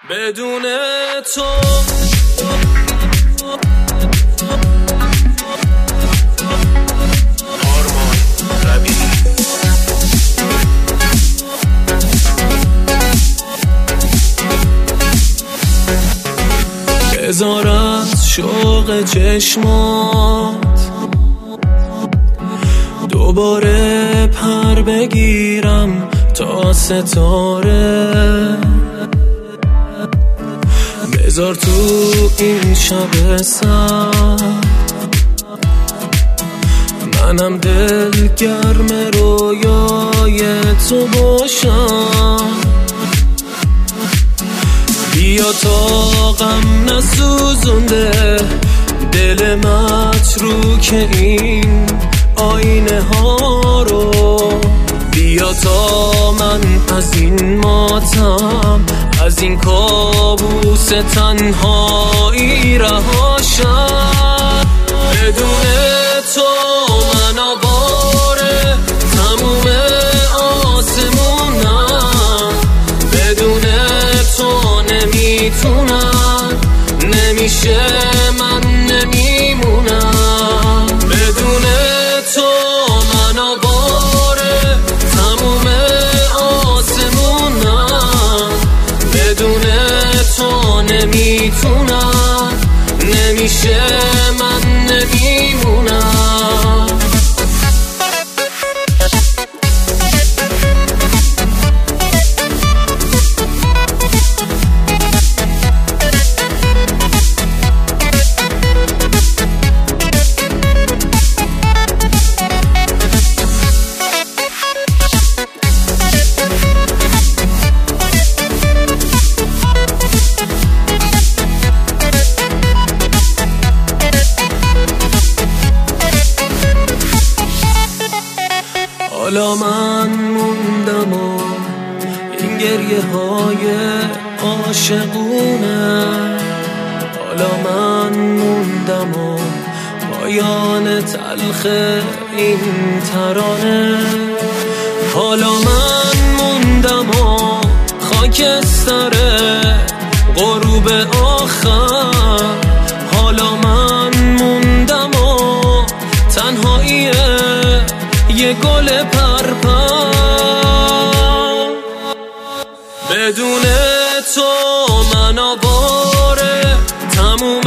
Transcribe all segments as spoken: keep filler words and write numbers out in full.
بدون تو آرمان ربیعی. بذار از شوق چشمات دوباره پر بگیرم تا ستاره. بذار تو این شب سرد منم دل گرم رویای تو باشم. بیا تا غم نسوزونده دل متروک این آینه ها رو. بیا تا من از این ماتم از این کابوس تنهایی رهاشم. بدون تو من آواره تموم آسمونم. بدون تو نمیتونم نمیشه من نمیمونم. بدون تو من آواره تموم آسمونم. بدون تو نمیتونم نمیشه من نمیمونم. حالا من موندم و این گریه های عاشقونه. حالا من موندم و پایان تلخ این ترانه. حالا من موندم و خاکستر غروب آخر. حالا من موندم و تنهایی یه گل پرپر. بدون تو من آواره تموم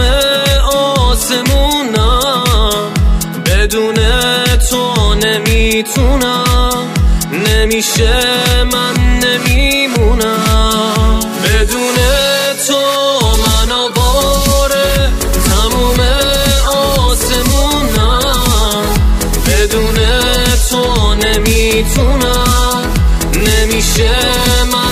آسمونم. بدون تو نمیتونم نمیشه من نمیمونم. بدون تو من آواره تموم آسمونم. بدون تو نمیتونم نمیشه من